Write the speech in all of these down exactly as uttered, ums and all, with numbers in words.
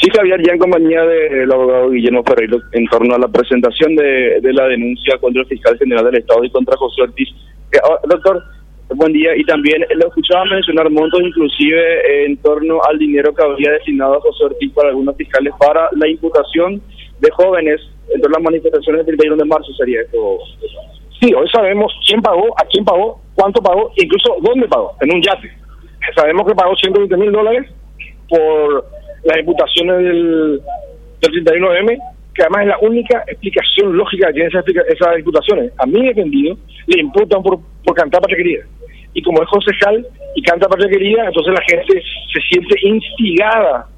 Sí, Javier, ya en compañía del abogado Guillermo Ferreiro, en torno a la presentación de, de la denuncia contra el fiscal general del Estado y contra José Ortiz. Eh, oh, doctor, buen día. Y también lo escuchaba mencionar montos inclusive eh, en torno al dinero que habría destinado a José Ortiz para algunos fiscales para la imputación de jóvenes en torno a las manifestaciones del treinta y uno de marzo, ¿sería esto? Sí, hoy sabemos quién pagó, a quién pagó, cuánto pagó, incluso dónde pagó, en un yate. Sabemos que pagó ciento veinte mil dólares por las imputaciones del, del treinta y uno eme, que además es la única explicación lógica que tienen esas, esas imputaciones. A mi defendido le imputan por, por cantar patria querida. Y como es concejal y canta patria querida, entonces la gente se siente instigada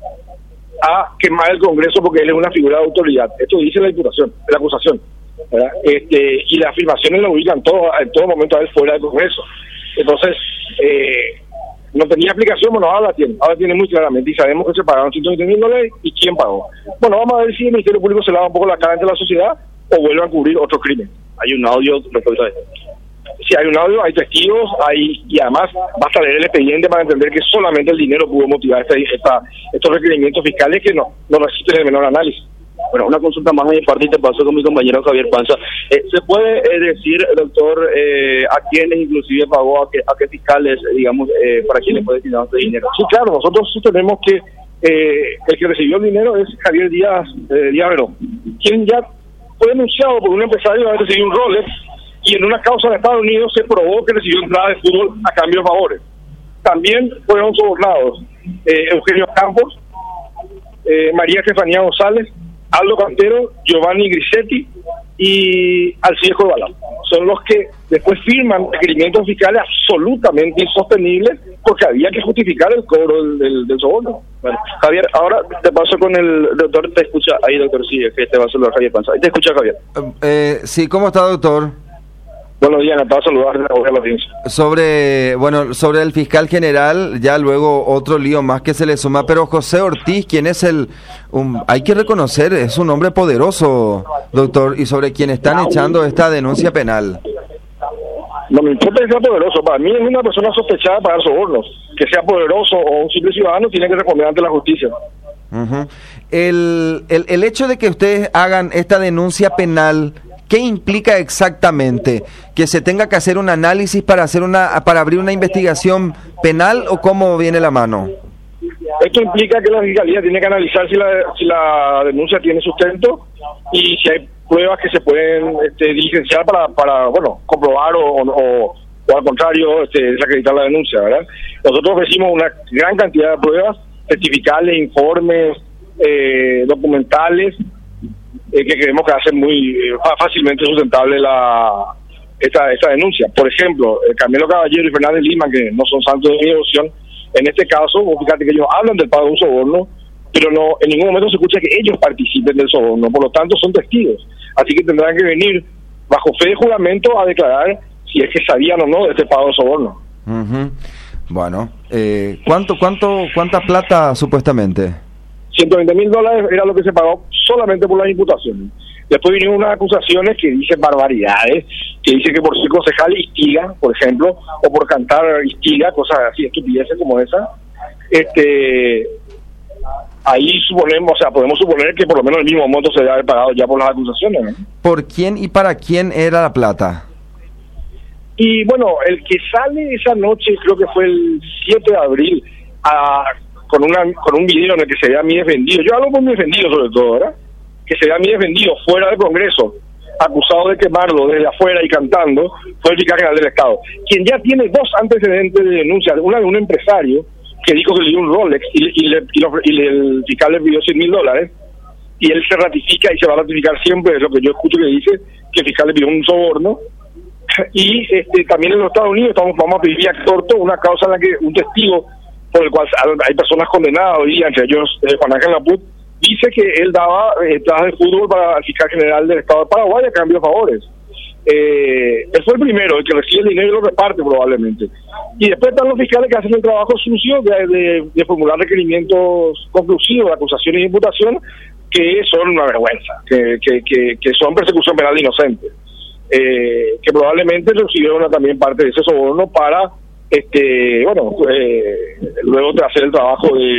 a quemar el Congreso porque él es una figura de autoridad. Esto dice la imputación, la acusación, ¿verdad? Este, y las afirmaciones lo ubican todo, en todo momento a él fuera del Congreso. Entonces, eh, no tenía aplicación, bueno, ahora tiene, ahora tiene muy claramente, y sabemos que se pagaron ciento veinte mil dólares, y quién pagó. Bueno, vamos a ver si el Ministerio Público se lava un poco la cara ante la sociedad, o vuelve a cubrir otro crimen. Hay un audio respecto a esto. Si hay un audio, hay testigos, hay y además basta leer el expediente para entender que solamente el dinero pudo motivar esta, esta, estos requerimientos fiscales que no, no resisten el menor análisis. Bueno, una consulta más de mi parte y te paso con mi compañero Javier Panza. Eh, ¿Se puede eh, decir, doctor, eh, a quiénes inclusive pagó, a qué, a qué fiscales, eh, digamos, eh, para quiénes fue destinado este dinero? Sí, claro, nosotros sostenemos que eh, el que recibió el dinero es Javier Díaz, eh, Díaz Verón, quien ya fue denunciado por un empresario de haber recibido un Rolex, y en una causa en Estados Unidos se probó que recibió entrada de fútbol a cambio de favores. También fueron sobornados eh, Eugenio Campos, eh, María Estefanía González, Aldo Cantero, Giovanni Grisetti y Alcides Corbalán. Son los que después firman requerimientos fiscales absolutamente insostenibles porque había que justificar el cobro del, del, del soborno. Bueno, Javier, ahora te paso con el doctor, te escucha ahí, doctor, sí, que te va a saludar Javier Panza. Ahí te escucha Javier. Eh, sí, ¿cómo está, doctor? Buenos días, encantado de saludar a la audiencia. Sobre, bueno, sobre el fiscal general, ya luego otro lío más que se le suma, pero José Ortiz, quien es el, um, hay que reconocer, es un hombre poderoso, doctor, y sobre quien están echando esta denuncia penal. No me importa que sea poderoso, para mí es una persona sospechada de pagar sobornos. Que sea poderoso o un simple ciudadano tiene que responder ante la justicia. Uh-huh. el, el, el hecho de que ustedes hagan esta denuncia penal, ¿qué implica exactamente? ¿Que se tenga que hacer un análisis para hacer una para abrir una investigación penal o cómo viene la mano? Esto implica que la Fiscalía tiene que analizar si la, si la denuncia tiene sustento y si hay pruebas que se pueden este, diligenciar para, para bueno, comprobar o, o, o al contrario este, desacreditar la denuncia, ¿verdad? Nosotros ofrecimos una gran cantidad de pruebas, certificales, informes, eh, documentales, Eh, que creemos que hace muy eh, fácilmente sustentable la esta, esta denuncia. Por ejemplo, eh, Carmelo Caballero y Fernández Lima, que no son santos de mi devoción, en este caso, vos fíjate que ellos hablan del pago de un soborno, pero no en ningún momento se escucha que ellos participen del soborno, por lo tanto son testigos. Así que tendrán que venir bajo fe de juramento a declarar si es que sabían o no de este pago de soborno. Uh-huh. Bueno, eh, ¿cuánto, cuánto, cuánta plata supuestamente? ciento veinte mil dólares era lo que se pagó solamente por las imputaciones. Después vinieron unas acusaciones que dicen barbaridades, que dicen que por ser concejal instiga, por ejemplo, o por cantar instiga, cosas así, estupideces como esa. Este, ahí suponemos, o sea, podemos suponer que por lo menos el mismo monto se debe haber pagado ya por las acusaciones, ¿no? ¿Por quién y para quién era la plata? Y bueno, el que sale esa noche, creo que fue el siete de abril, a... con una con un video en el que se vea a mi defendido, yo hablo con mi defendido sobre todo, ¿verdad? Que se vea a mi defendido fuera del Congreso, acusado de quemarlo desde afuera y cantando, fue el fiscal general del Estado, quien ya tiene dos antecedentes de denuncia, una de un empresario que dijo que le dio un Rolex y, y, le, y, lo, y le, el fiscal le pidió cien mil dólares, y él se ratifica y se va a ratificar siempre, es lo que yo escucho que dice, que el fiscal le pidió un soborno. Y este, también en los Estados Unidos estamos, vamos a pedir a corto una causa en la que un testigo por el cual hay personas condenadas hoy día, entre ellos eh, Juan Ángel Laput, dice que él daba entradas de fútbol para el fiscal general del Estado de Paraguay a cambio de favores. Eh, él fue el primero, el que recibe el dinero y lo reparte probablemente. Y después están los fiscales que hacen el trabajo sucio de, de, de formular requerimientos conclusivos de acusaciones y imputación, que son una vergüenza, que, que, que, que son persecución penal de inocentes. Eh, que probablemente recibieron también parte de ese soborno para este bueno eh, luego de hacer el trabajo de,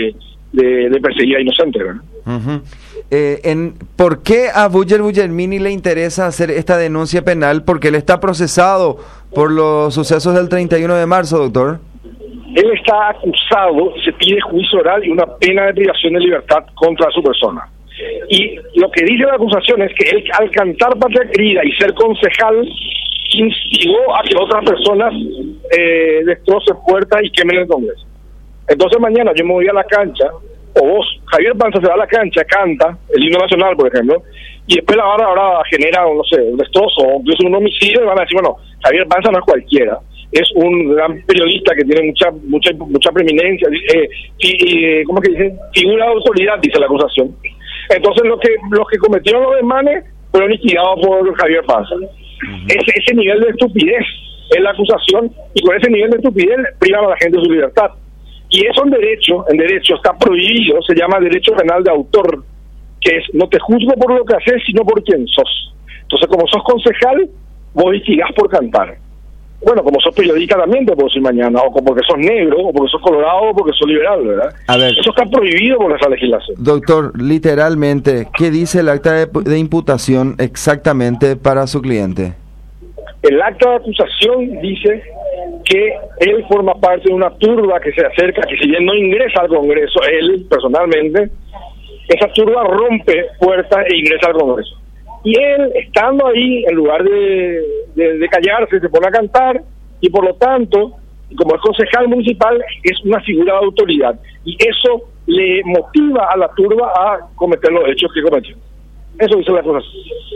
de, de perseguir a inocentes, ¿verdad? Uh-huh. Eh, en, ¿Por qué a Buller Bullermini le interesa hacer esta denuncia penal? Porque él está procesado por los sucesos del treinta y uno de marzo, doctor. Él está acusado, se pide juicio oral y una pena de privación de libertad contra su persona. Y lo que dice la acusación es que él, al cantar Patria Querida y ser concejal, instigó a que otras personas eh, destrocen puertas y quemen el Congreso. Entonces mañana yo me voy a la cancha, o vos, Javier Panza se va a la cancha, canta el himno nacional, por ejemplo, y después la hora ahora genera, no sé, un destrozo o incluso un homicidio, y van a decir, bueno, Javier Panza no es cualquiera, es un gran periodista que tiene mucha mucha mucha preeminencia, eh, y, ¿cómo que dicen? Figura de autoridad, dice la acusación. Entonces los que los que cometieron los desmanes fueron instigados por Javier Panza. Uh-huh. Ese, ese nivel de estupidez es la acusación, y con ese nivel de estupidez privan a la gente de su libertad. Y eso en derecho, en derecho está prohibido, se llama derecho penal de autor, que es no te juzgo por lo que haces, sino por quién sos. Entonces, como sos concejal, vos instigás por cantar. Bueno, como sos periodista también te puedo decir mañana, o porque sos negro, o porque sos colorado, o porque sos liberal, ¿verdad? A ver, eso está prohibido por esa legislación. Doctor, literalmente, ¿qué dice el acta de, de imputación exactamente para su cliente? El acta de acusación dice que él forma parte de una turba que se acerca, que si bien no ingresa al Congreso, él personalmente, esa turba rompe puertas e ingresa al Congreso. Y él, estando ahí, en lugar de, de, de callarse, se pone a cantar, y por lo tanto, como es concejal municipal, es una figura de autoridad. Y eso le motiva a la turba a cometer los hechos que cometió. Eso dice la cosa.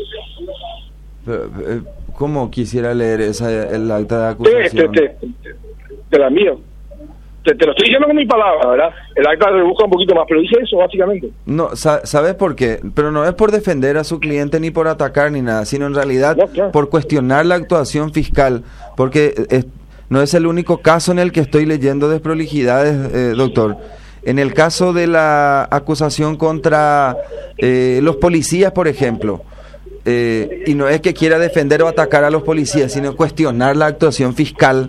¿Cómo quisiera leer esa el acta de acusación? Te, te, te, te, te la envío. Te, te lo estoy diciendo con mi palabra, ¿verdad? El acta rebusca un poquito más, pero dice eso, básicamente. No, sa- ¿sabes por qué? Pero no es por defender a su cliente ni por atacar ni nada, sino en realidad no, claro. por cuestionar la actuación fiscal, porque es, no es el único caso en el que estoy leyendo desprolijidades, eh, doctor. En el caso de la acusación contra eh, los policías, por ejemplo, eh, y no es que quiera defender o atacar a los policías, sino cuestionar la actuación fiscal,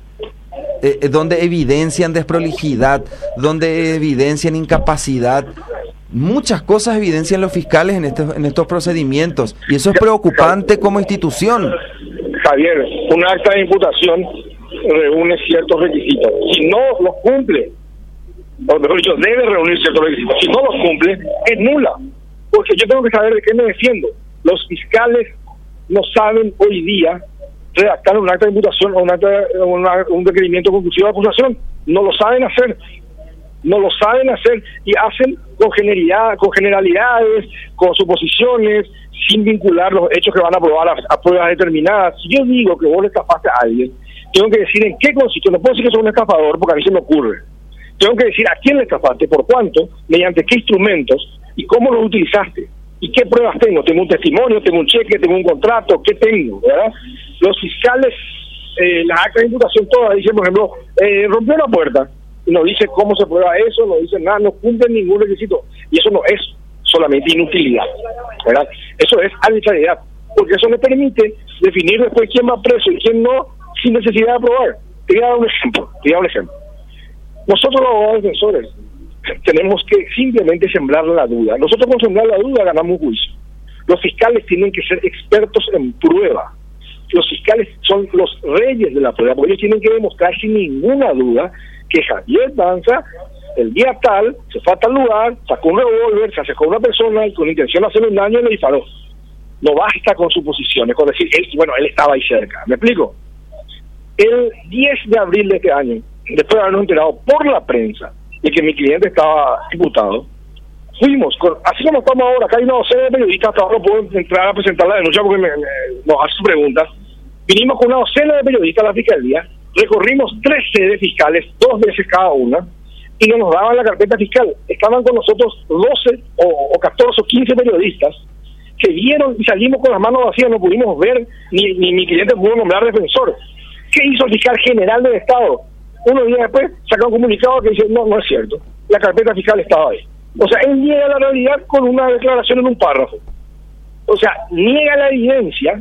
Eh, donde evidencian desprolijidad, donde evidencian incapacidad, muchas cosas evidencian los fiscales en estos en estos procedimientos, y eso es preocupante como institución. Javier, un acta de imputación reúne ciertos requisitos. Si no los cumple, o mejor dicho, debe reunir ciertos requisitos. Si no los cumple, es nula, porque yo tengo que saber de qué me defiendo. Los fiscales no saben hoy día redactar un acta de imputación o un, acta, una, un requerimiento conclusivo de acusación. No lo saben hacer. No lo saben hacer y hacen con generalidad, con generalidades, con suposiciones, sin vincular los hechos que van a probar a, a pruebas determinadas. Si yo digo que vos le estafaste a alguien, tengo que decir en qué consistió. No puedo decir que sos un estafador porque a mí se me ocurre. Tengo que decir a quién le estafaste, por cuánto, mediante qué instrumentos y cómo los utilizaste. ¿Y qué pruebas tengo? ¿Tengo un testimonio? ¿Tengo un cheque? ¿Tengo un contrato? ¿Qué tengo? ¿Verdad? Los fiscales, eh, las actas de imputación todas dicen, por ejemplo, eh, rompió la puerta, y no dice cómo se prueba eso, no dice nada, no cumplen ningún requisito, y eso no es solamente inutilidad, ¿verdad? Eso es arbitrariedad, porque eso le permite definir después quién va preso y quién no, sin necesidad de probar. Te voy a dar un ejemplo, te voy a dar un ejemplo. Nosotros los abogados defensores tenemos que simplemente sembrar la duda. Nosotros con sembrar la duda ganamos un juicio. Los fiscales tienen que ser expertos en prueba. Los fiscales son los reyes de la prueba, porque ellos tienen que demostrar sin ninguna duda que Javier Panza, el día tal, se fue a tal lugar, sacó un revólver, se acercó a una persona y con intención de hacerle un daño le disparó. No basta con suposiciones, con decir, él, bueno, él estaba ahí cerca. ¿Me explico? El diez de abril de este año, después de habernos enterado por la prensa de que mi cliente estaba imputado, fuimos, con, así como estamos ahora, acá hay una docena de periodistas, hasta ahora no puedo entrar a presentar la denuncia porque me, me, nos hace sus preguntas. Vinimos con una docena de periodistas a la fiscalía, recorrimos tres sedes fiscales, dos veces cada una, y no nos daban la carpeta fiscal. Estaban con nosotros doce o, o catorce o quince periodistas que vieron y salimos con las manos vacías, no pudimos ver, ni, ni mi cliente pudo nombrar defensor. ¿Qué hizo el fiscal general del Estado? Unos días después sacó un comunicado que dice, no, no es cierto, la carpeta fiscal estaba ahí. O sea, él niega la realidad con una declaración en un párrafo. O sea, niega la evidencia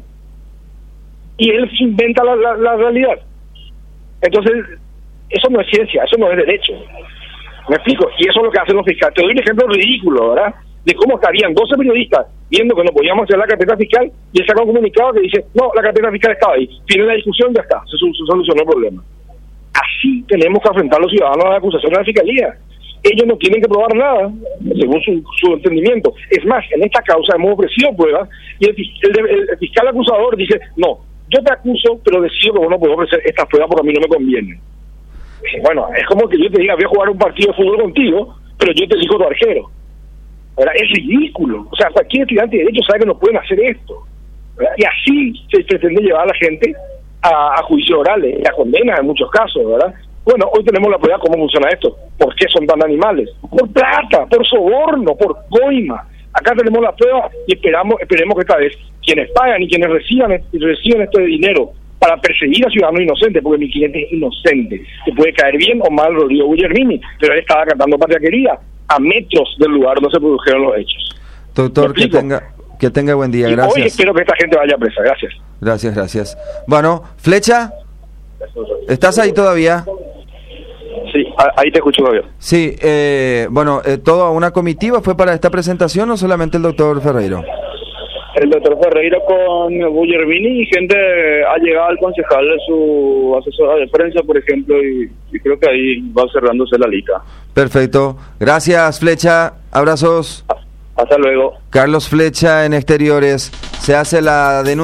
y él inventa la, la, la realidad. Entonces, eso no es ciencia, eso no es derecho. Me explico, y eso es lo que hacen los fiscales. Te doy un ejemplo ridículo, ¿verdad? De cómo estarían doce periodistas viendo que no podíamos hacer la carpeta fiscal y él saca un comunicado que dice, no, la carpeta fiscal estaba ahí. Tiene la discusión, ya está, se, se solucionó el problema. Así tenemos que afrontar a los ciudadanos a la acusación de la fiscalía. Ellos no tienen que probar nada, según su, su entendimiento. Es más, en esta causa hemos ofrecido pruebas y el, el, el, el fiscal acusador dice, no, yo te acuso, pero decido que vos no puedo ofrecer estas pruebas porque a mí no me conviene. Bueno, es como que yo te diga, voy a jugar un partido de fútbol contigo, pero yo te elijo tu arquero. ¿Verdad? Es ridículo. O sea, cualquier estudiante de derecho sabe que no pueden hacer esto. ¿Verdad? Y así se pretende llevar a la gente a, a juicios orales y a condenas en muchos casos, ¿verdad? Bueno, hoy tenemos la prueba de cómo funciona esto. ¿Por qué son tan animales? Por plata, por soborno, por coima. Acá tenemos la prueba y esperamos, esperemos que esta vez quienes pagan y quienes reciban, reciban este dinero para perseguir a ciudadanos inocentes, porque mi cliente es inocente, que puede caer bien o mal Rodrigo Guglielmini, pero él estaba cantando patria querida a metros del lugar donde se produjeron los hechos. Doctor, que tenga, que tenga buen día, y gracias. Hoy espero que esta gente vaya presa, gracias. Gracias, gracias. Bueno, Flecha, ¿estás ahí todavía? Sí, ahí te escucho, Javier. Sí, eh, bueno, eh, ¿toda una comitiva fue para esta presentación o solamente el doctor Ferreiro? El doctor Ferreiro con Guglielmini y gente ha llegado al concejal de su asesora de prensa, por ejemplo, y, y creo que ahí va cerrándose la lista. Perfecto. Gracias, Flecha. Abrazos. Hasta luego. Carlos Flecha en Exteriores. Se hace la denuncia.